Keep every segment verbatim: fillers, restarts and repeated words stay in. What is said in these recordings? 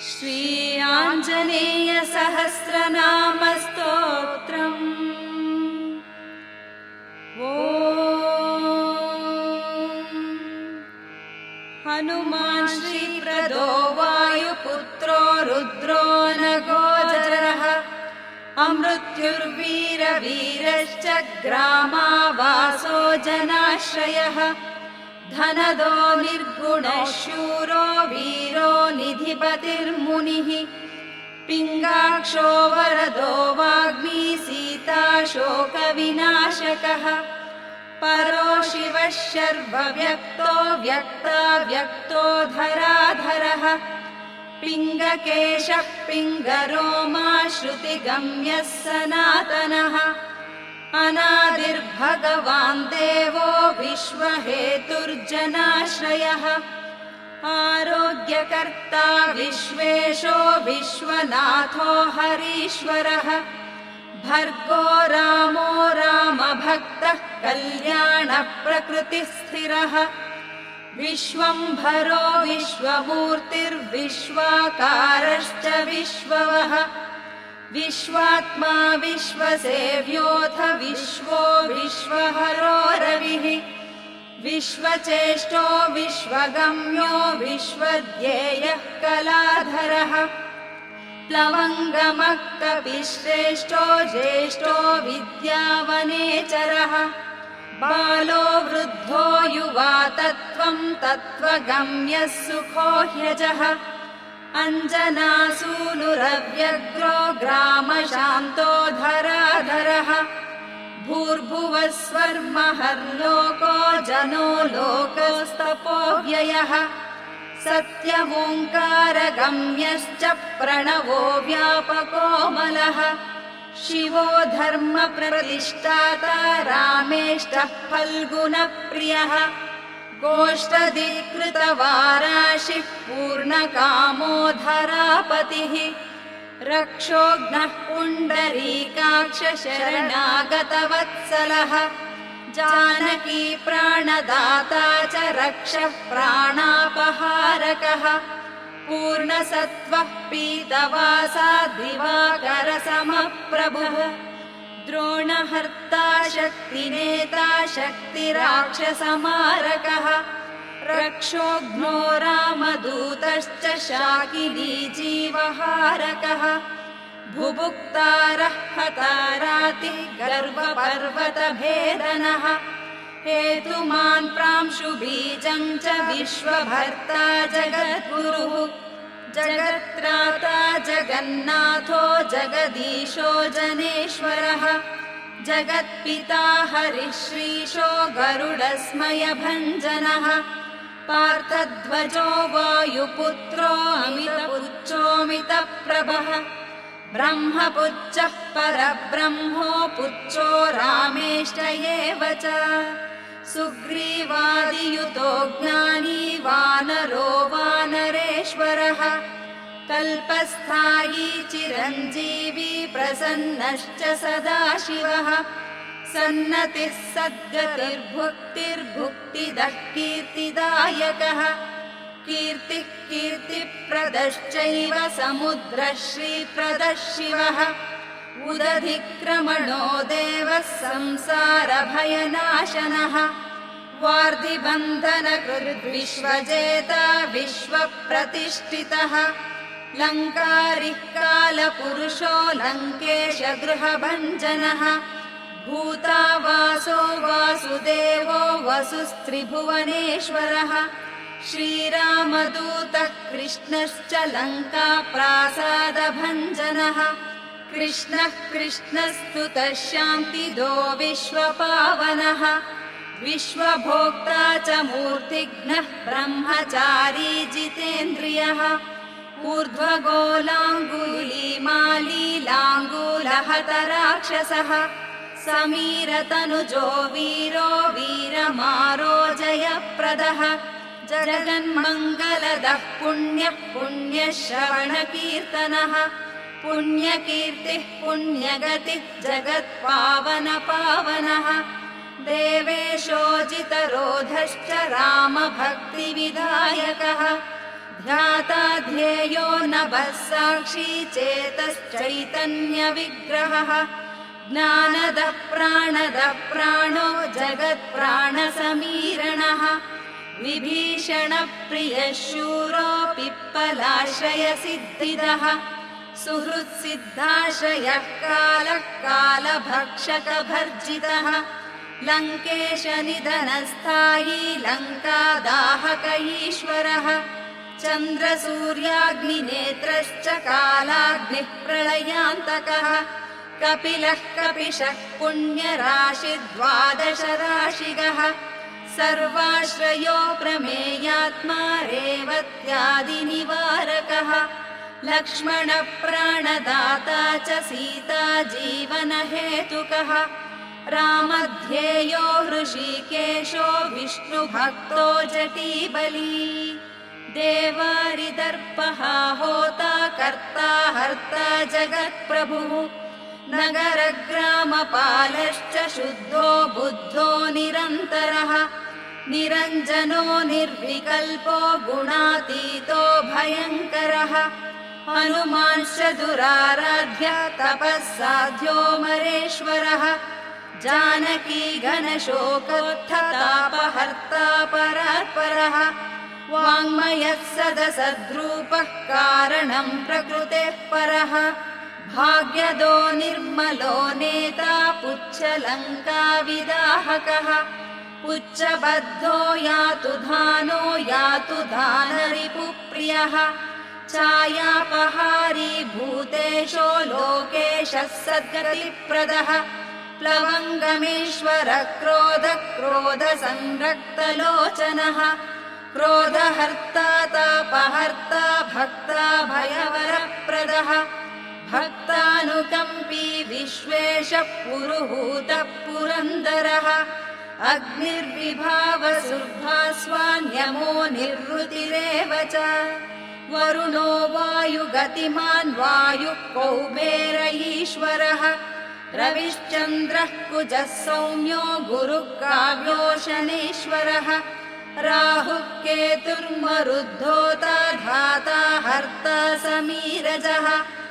श्री आञ्जनेय सहस्रनाम स्तोत्रम्। हनुमान् श्रीप्रदो वायुपुत्रो रुद्रो नगोचरः अमृत्युर्वीरवीरश्च ग्रामावासो जनाश्रयः धनदो निर्गुणः शूरो वीरो निधिपतिर्मुनिः पिङ्गाक्षो वरदो वाग्मी सीताशोकविनाशकः परो शिवः शर्वव्यक्तो व्यक्ताव्यक्तो धराधरः पिङ्गकेशः पिङ्गरोमा श्रुतिगम्यः सनातनः अनादिर्भगवान् देवो विश्वहेतुर्जनाश्रयः आरोग्यकर्ता विश्वेशो विश्वनाथो हरीश्वरः भर्गो रामो रामभक्तः कल्याणप्रकृतिस्थिरः विश्वम्भरो विश्वमूर्तिर्विश्वाकारश्च विश्ववः विश्वात्मा विश्वसेव्योऽथ विश्वो विश्वहरो रविः विश्वचेष्टो विश्वगम्यो विश्वध्येयः कलाधरः प्लवङ्गमः कपिश्रेष्ठो ज्येष्ठो विद्यावनेचरः बालो वृद्धो युवा तत्त्वं तत्त्वगम्यः सुखो ह्यजः अञ्जनासूनुरव्यग्रो ग्रामशान्तो धराधरः भूर्भुवः स्वर्महर्लोको जनो लोकोस्तपोव्ययः सत्यमोङ्कारगम्यश्च प्रणवो व्यापकोमलः शिवो धर्मप्रतिष्ठाता रामेष्टः फल्गुनप्रियः गोष्ठधिकृतवाराशिः पूर्णकामो धरापतिः रक्षोघ्नः पुण्डरीकाक्षशरणागतवत्सलः जानकी प्राणदाता च रक्षः प्राणापहारकः पूर्णसत्त्वः पीतवासा दिवाकरसमप्रभुः द्रोणहर्ता शक्तिनेता शक्तिराक्षसमारकः रक्षोघ्नो रामदूतश्च शाकिनी जीवहारकः भुभुक्तारः हतारातिः गर्वपर्वतभेदनः हेतुमान् प्रांशुबीजं च विश्वभर्ता जगद्गुरुः जगत्त्राता जगन्नाथो जगदीशो जनेश्वरः जगत्पिता हरिश्रीशो गरुडस्मयभञ्जनः पार्थध्वजो वायुपुत्रो अमितपुच्छोऽमितप्रभः ब्रह्मपुच्छः परब्रह्मो पुच्छो रामेष्ट एव च सुग्रीवादियुतो ज्ञानी वानरो वानरेश्वरः कल्पस्थायी चिरञ्जीवी प्रसन्नश्च सदाशिवः सन्नतिः सद्गतिर्भुक्तिर्भुक्तिदः कीर्तिदायकः कीर्तिः कीर्तिप्रदश्चैव समुद्रः श्रीप्रदः शिवः उदधिक्रमणो देवः संसारभयनाशनः वार्धिबन्धनकृद्विश्वजेता विश्वप्रतिष्ठितः लङ्कारिः कालपुरुषो लङ्केशगृहभञ्जनः भूतावासो वासुदेवो वसुस्त्रिभुवनेश्वरः श्रीरामदूतः कृष्णश्च लङ्काप्रासादभञ्जनः कृष्णः कृष्णस्तुतः शान्तिदो विश्वपावनः विश्वभोक्ता च मूर्तिघ्नः ब्रह्मचारी जितेन्द्रियः ऊर्ध्वगोलाङ्गुलीमालीलाङ्गूलहतराक्षसः समीरतनुजो वीरो वीरमारो जयप्रदः जगन्मङ्गलदः पुण्यः पुण्यश्रवणकीर्तनः पुण्यकीर्तिः पुण्यगतिः जगत्पावनपावनः देवेशोजितरोधश्च रामभक्तिविधायकः ध्याता ध्येयो नभः साक्षी चेतश्चैतन्यविग्रहः ज्ञानदः प्राणदः प्राणो जगत्प्राणसमीरणः विभीषणप्रियः शूरो पिप्पलाश्रयसिद्धिदः सुहृत्सिद्धाश्रयः कालः कालभक्षकभर्जितः लङ्केशनिधनस्थायी लङ्कादाहक ईश्वरः चन्द्रसूर्याग्निनेत्रश्च कालाग्निः प्रलयान्तकः कपिलः कपिशः पुण्यराशिद्वादशराशिगः सर्वाश्रयो प्रमेयात्मा रेवत्यादिनिवारकः लक्ष्मणप्राणदाता च सीता जीवनहेतुकः रामध्येयो हृषीकेशो विष्णुभक्तो जटीबली देवारिदर्पः होता कर्ता हर्ता जगत्प्रभुः नगरग्रामपालश्च शुद्धो बुद्धो निरन्तरः निरञ्जनो निर्विकल्पो गुणातीतो भयङ्करः हनुमांश्च दुराराध्यः तपः साध्यो मरेश्वरः जानकी घनशोकोत्थतापहर्ता परात्परः वाङ्मयः सदसद्रूपः कारणं प्रकृतेः परः भाग्यदो निर्मलो नेता पुच्छलङ्काविदाहकः पुच्छबद्धो यातु धानो यातु धानरिपुप्रियः छायापहारी भूतेशो लोकेशः सद्गतिप्रदः प्लवङ्गमेश्वर क्रोध क्रोध संरक्तलोचनः क्रोधहर्ता तापहर्ता भक्ता भयवरप्रदः भक्तानुकम्पी विश्वेशः पुरुहूतः पुरन्दरः अग्निर्विभावसुर्भास्वान्यमो निर्वृतिरेव च वरुणो वायुगतिमान् वायुः कौबेर ईश्वरः रविश्चन्द्रः कुजः सौम्यो गुरुः काव्यो शनेश्वरः राहुः केतुर्मरुद्धोता धाता हर्ता समीरजः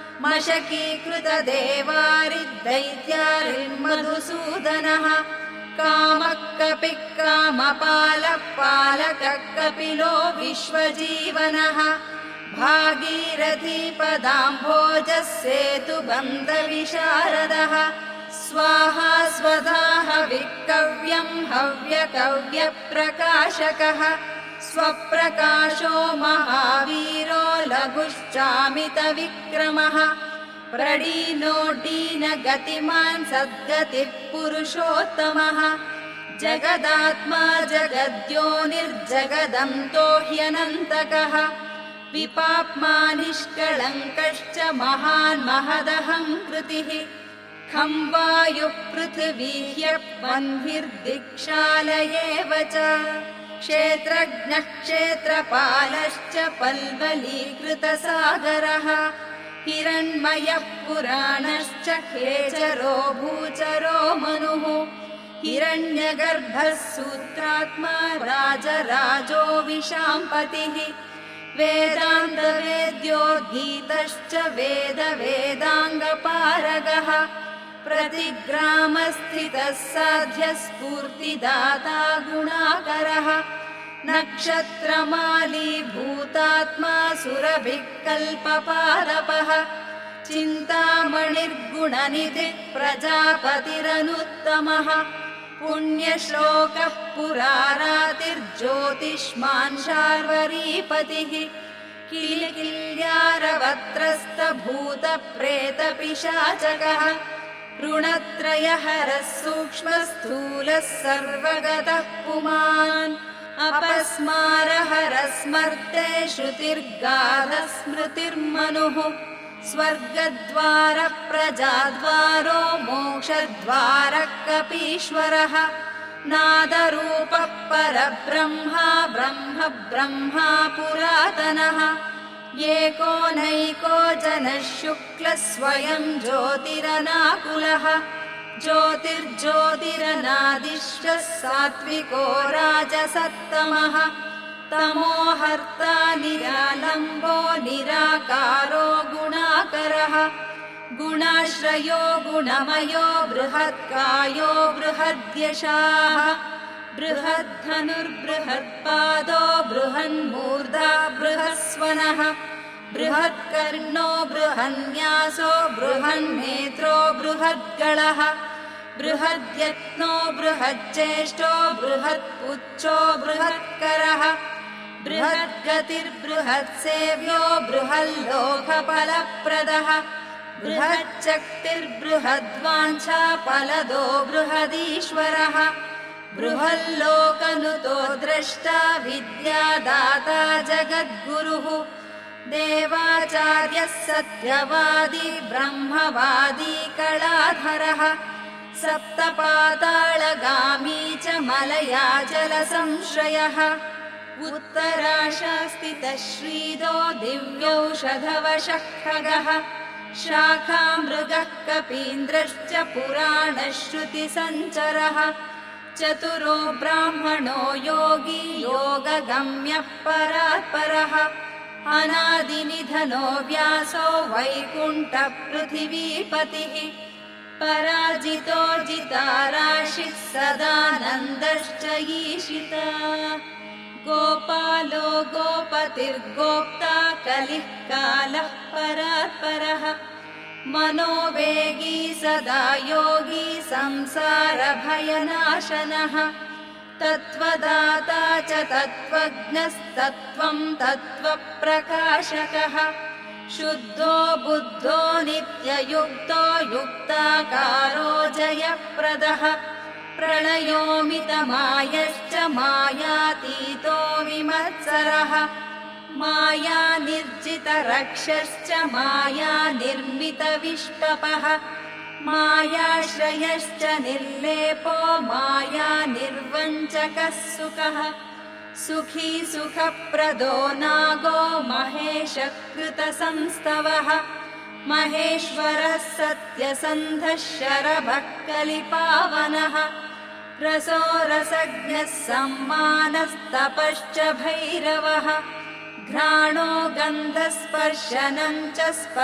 मशकीकृतदेवारिदैत्यारिर्मधुसूदनः कामः कपिः कामपालः पालकः कपिलो विश्वजीवनः भागीरथी पदाम्भोजः सेतुबन्धविशारदः स्वाहा स्वधाः विकव्यम् हव्यकव्यप्रकाशकः स्वप्रकाशो महावीरो लघुश्चामितविक्रमः प्रडीनो डीनगतिमान् सद्गतिः पुरुषोत्तमः जगदात्मा जगद्योनिर्जगदन्तो ह्यनन्तकः विपाप्मा निष्कळङ्कश्च महान् महदहङ्कृतिः खं वायुः पृथिवी ह्यप्वह्निर्दिक्षालयेव च क्षेत्रज्ञः क्षेत्रपालश्च पल्वलीकृतसागरः हिरण्मयः पुराणश्च खेचरो भूचरो मनुः हिरण्यगर्भः सूत्रात्मा राजराजो विशाम्पतिः वेदान्तवेद्योद्गीतश्च वेदवेदाङ्गपारगः प्रतिग्रामस्थितः साध्यः स्फूर्तिदाता गुणाकरः नक्षत्रमाली भूतात्मा सुरभिः कल्पपादपः चिन्तामणिर्गुणनिधिः प्रजापतिरनुत्तमः पुण्यश्लोकः पुरारातिर्ज्योतिष्मान् शार्वरीपतिः किलिकिल्यारवत्रस्तभूतप्रेतपिशाचकः ऋणत्रयहरः सूक्ष्मस्थूलः सर्वगतः पुमान् अपस्मारहरः स्मर्ते श्रुतिर्गाधः स्मृतिर्मनुः स्वर्गद्वारः प्रजाद्वारो मोक्षद्वारः कपीश्वरः नादरूपः परब्रह्मा ब्रह्म ब्रह्मा पुरातनः एको नैको जनः शुक्लः स्वयं ज्योतिरनाकुलः ज्योतिर्ज्योतिरनादिश्च सात्विको राजसत्तमः तमोहर्ता निरालम्बो निराकारो गुणाकरः गुणाश्रयो गुणमयो बृहत्कायो बृहद्यशाः बृहद्धनुर्बृहत्पादो बृहन्मूर्धा बृहस्वनः बृहत्कर्णो बृहन्यासो बृहन्नेत्रो बृहद्गळः बृहद्यत्नो बृहज्ज्येष्ठो बृहत्पुच्छो बृहत्करः बृहद्गतिर्बृहत्सेव्यो बृहल्लोकफलप्रदः बृहच्चक्तिर्बृहद्वाञ्छाफलदो बृहदीश्वरः बृहल्लोकनुतो द्रष्टा विद्यादाता जगद्गुरुः देवाचार्यः सत्यवादी ब्रह्मवादी कलाधरः सप्तपातालगामी च मलयाचलसंश्रयः उत्तराशास्तितः श्रीदो दिव्यौषधवशः खगः शाखामृगः कपीन्द्रश्च पुराणश्रुतिसञ्चरः चतुरो ब्राह्मणो योगी योगगम्यः परात्परः अनादिनिधनो व्यासो वैकुण्ठपृथिवीपतिः पराजितो जिताराशिः सदानन्दश्च ईशिता गोपालो गोपतिर्गोप्ता कलिः कालः परात्परः मनोवेगी सदा योगी संसारभयनाशनः तत्त्वदाता च तत्त्वज्ञस्तत्त्वं तत्त्वप्रकाशकः शुद्धो बुद्धो नित्ययुक्तो युक्ताकारो जयप्रदः प्रलयोमितमायश्च मायातीतो विमत्सरः मायानिर्जितरक्षश्च मायानिर्मितविष्टपः मायाश्रयश्च निर्लेपो मायानिर्वञ्चकः सुखः सुखी सुखप्रदो नागो महेशकृतसंस्तवः महेश्वरः सत्यसन्धः शरभः कलिपावनः रसो रसज्ञः सम्मानस्तपश्च भैरवः घ्राणो गन्धस्पर्शनं च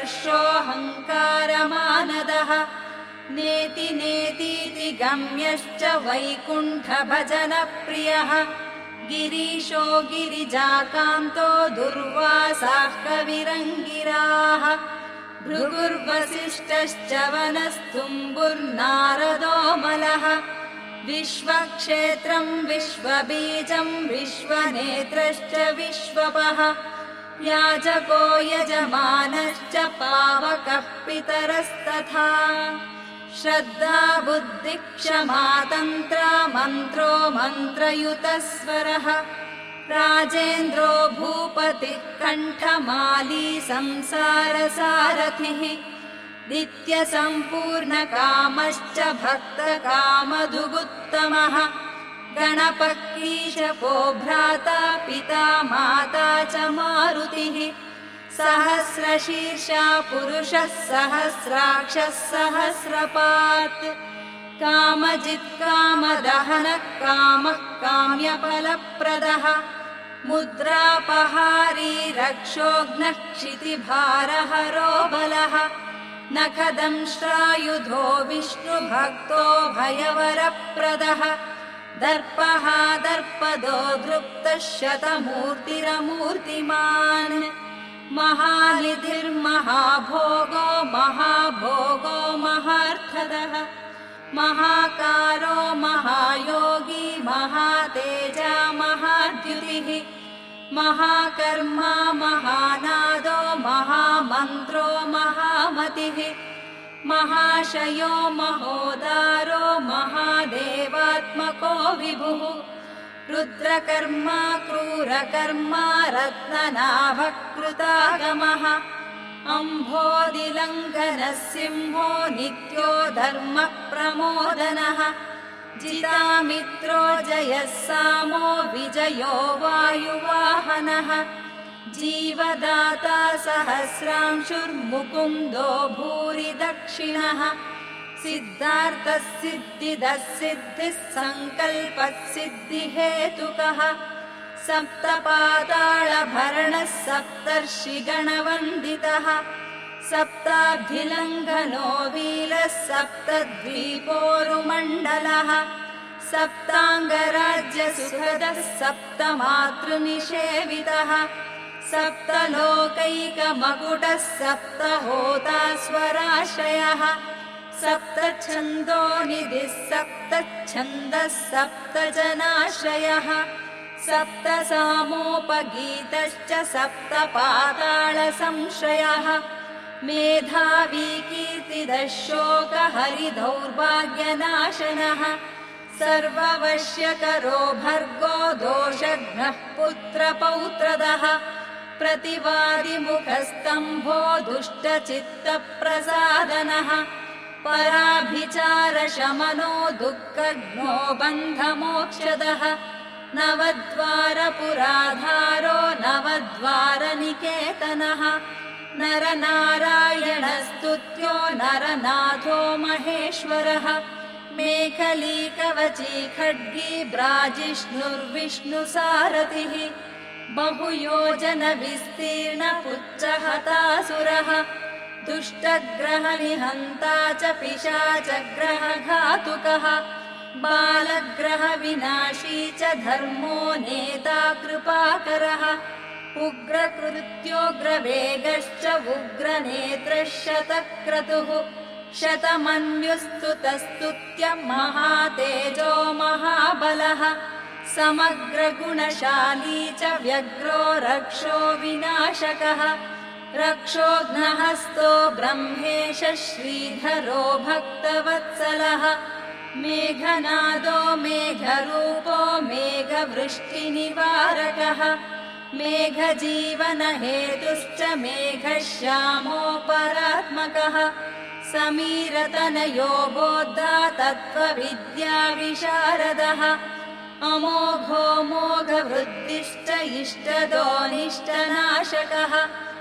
स्पर्शोऽहङ्कारमानदः नेति नेतीति गम्यश्च वैकुण्ठभजनप्रियः गिरीशो गिरिजाकान्तो दुर्वासाः कविरङ्गिराः भृगुर्वसिष्ठश्च वनस्तुम्बुर्नारदोमलः विश्वक्षेत्रं विश्वबीजं विश्वनेत्रश्च विश्वपः याजको यजमानश्च पावकः पितरस्तथा श्रद्धा बुद्धिः क्षमा तन्त्रा मन्त्रो मन्त्रयुतस्वरः राजेन्द्रो भूपतिः कण्ठमाली संसारसारथिः नित्यसम्पूर्णकामश्च भक्तकामधुगुत्तमः गणपक्लीशपो भ्राता पिता माता च मारुतिः सहस्रशीर्षा पुरुषः सहस्राक्षः सहस्रपात् कामजित् कामदहनः कामः काम्यफलप्रदः मुद्रापहारी रक्षोघ्नः क्षितिभारहरो बलः नखदंष्ट्रायुधो विष्णुभक्तो भयवरप्रदः दर्पः दर्पदो दृप्तः शतमूर्तिरमूर्तिमान् महानिधिर्महाभोगो महाभोगो महार्थदः महाकारो महायोगी महातेजा महाद्युतिः महाकर्मा महानादो महामन्त्रो महामतिः महाशयो महोदारो महादेवात्मको विभुः रुद्रकर्मा क्रूरकर्मा रत्ननाभकृतागमः अम्भोदिलङ्घनः सिंहो नित्यो धर्मप्रमोदनः जितामित्रो जयः सामो विजयो वायुवाहनः जीवदाता सहस्रांशुर्मुकुन्दो भूरि दक्षिणः सिद्धार्थः सिद्धिदः सिद्धिः सङ्कल्पः सिद्धिहेतुकः सप्तपातालभरणः सप्तर्षिगणवन्दितः सप्ताब्धिलङ्घनो वीरः सप्तद्वीपोरुमण्डलः सप्ताङ्गराज्यसुहृदः सप्तमातृनिषेवितः सप्तलोकैकमकुटः सप्तहोतास्वराश्रयः सप्तछन्दोनिधिः सप्तच्छन्दः सप्तजनाश्रयः सप्तसामोपगीतश्च सप्तपातालसंश्रयः मेधावी कीर्तिदः शोकहरिदौर्भाग्यनाशनः सर्ववश्यकरो भर्गो दोषघ्नः पुत्रपौत्रदः प्रतिवादिमुखस्तम्भो दुष्टचित्तप्रसादनः पराभिचारशमनो दुःखघ्नो बन्धमोक्षदः नवद्वारपुराधारो नवद्वारनिकेतनः नरनारायणस्तुत्यो नरनाथो महेश्वरः मेखलीकवची खड्गी ब्राजिष्णुर्विष्णुसारथिः बहुयोजनविस्तीर्णपुच्छहतासुरः दुष्टग्रहनिहन्ता च पिशाचग्रहघातुकः बालग्रहविनाशी च धर्मो नेता कृपाकरः उग्रकृत्योग्रवेगश्च उग्रनेत्रः शतक्रतुः शतमन्युस्तुतस्तुत्य महातेजो महाबलः समग्रगुणशाली च व्यग्रो रक्षो विनाशकः रक्षोघ्नहस्तो ब्रह्मेश श्रीधरो भक्तवत्सलः मेघनादो मेघरूपो मेघवृष्टिनिवारकः मेघजीवनहेतुश्च मेघश्यामो परात्मकः समीरतनयो बोद्धा तत्त्वविद्याविशारदः अमोघो मोघवृद्धिश्च इष्टदोऽनिष्टनाशकः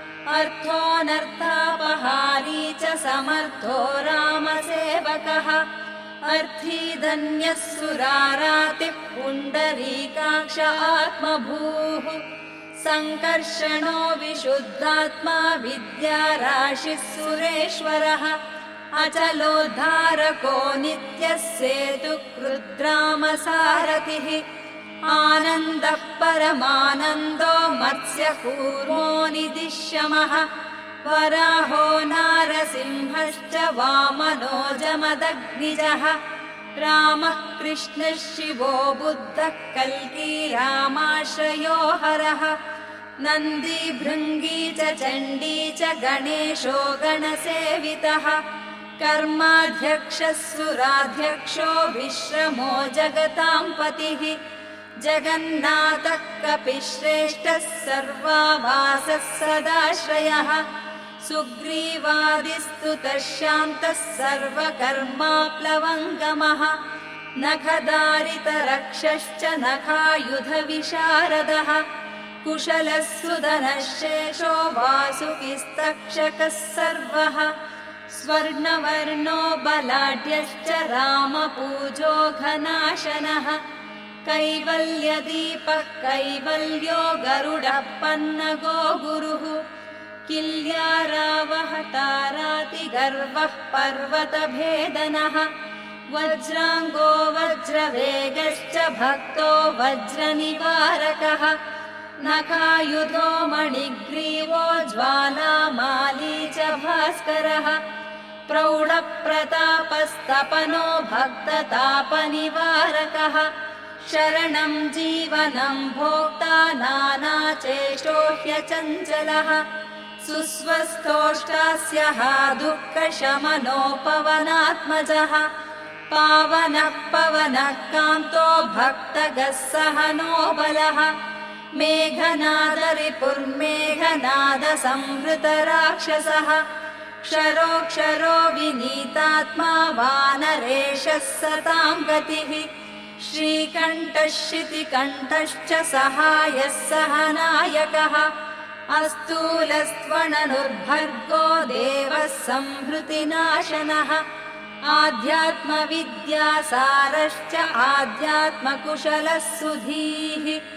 अर्थोऽनर्थापहारी च समर्थो रामसेवकः अर्थी धन्यः सुरारातिः पुण्डरीकाक्ष आत्मभूः सङ्कर्षणो विशुद्धात्मा विद्याराशिः सुरेश्वरः अचलोद्धारको नित्यः सेतुः कृद्रामसारथिः आनन्दः परमानन्दो मत्स्यकूर्मो निदिश्यमः वराहो नारसिंहश्च वामनो जमदग्निजः रामः कृष्णः शिवो बुद्धः कल्की रामाश्रयो हरः नन्दी भृङ्गी च चण्डी च गणेशो गणसेवितः कर्माध्यक्षः सुराध्यक्षो विश्रमो जगतां पतिः जगन्नाथः कपिश्रेष्ठः सर्वाभासः सदाश्रयः सुग्रीवादिस्तुतः शान्तः सर्वकर्माप्लवङ्गमः नखदारितरक्षश्च नखायुधविशारदः कुशलः सुदनः शेषो वासुकिस्तक्षकः सर्वः स्वर्णवर्णो बलाढ्यश्च रामपूजो घनाशनः कैवल्यदीपः कैवल्यो गरुडः पन्नगो गुरुः किल्यारावः तारातिगर्वः पर्वतभेदनः वज्राङ्गो वज्रवेगश्च भक्तो वज्रनिवारकः नखायुधो मणिग्रीवो ज्वालामाली च भास्करः प्रौढप्रतापस्तपनो भक्ततापनिवारकः शरणं जीवनं भोक्ता नानाचेष्टो ह्यचञ्चलः सुस्वस्थोष्टास्यः दुःखशमनोपवनात्मजः पावनः पवनः कान्तो भक्तगः सहनो बलः मेघनादरिपुर्मेघनादसंहृतराक्षसः क्षरोक्षरो विनीतात्मा वानरेशः सतां गतिः श्रीकण्ठः शितिकण्ठश्च सहायः सहनायकः अस्तूलस्त्वननुर्भर्गो देवः संहृतिनाशनः आध्यात्मविद्यासारश्च आध्यात्मकुशलः सुधीः